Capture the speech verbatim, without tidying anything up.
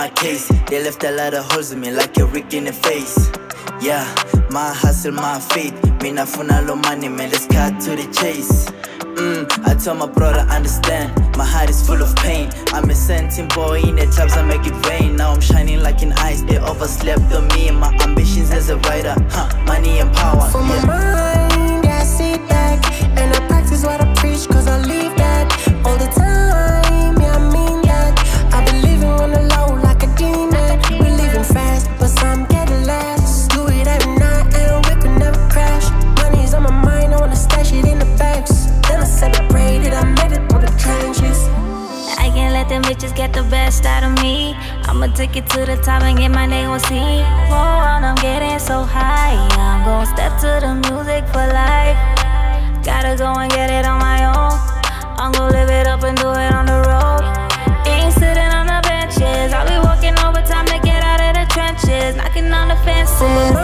my case. They left a lot of holes in me like a Rick in the face. Yeah, my hustle, my faith. Me na funa lo money, man, let's cut to the chase. Mm, I tell my brother, understand. My heart is full of pain. I'm a sentient boy in the clubs, I make it rain. Now I'm shining like an ice. They overslept on me and my ambitions as a writer. Huh, money and power. For yeah. my mind, yeah, I sit back and I practice what I preach, cause I live that all the time. Yeah, I mean that. I be living on the low like a demon. We living fast, but some getting less. Do it every night and we could never crash. Money's on my mind, I wanna stash it in the bags. Then I celebrated, I made it through the trenches. I can't let them bitches get the best out of me. I'ma take it to the top and get my name on C. Whoa, I'm getting so high. I'm gon' step to the music for life. Gotta go and get it on my own. I'm gon' live it up and do it on the road. Ain't sitting on the benches. I'll be working overtime to get out of the trenches, knocking on the fences.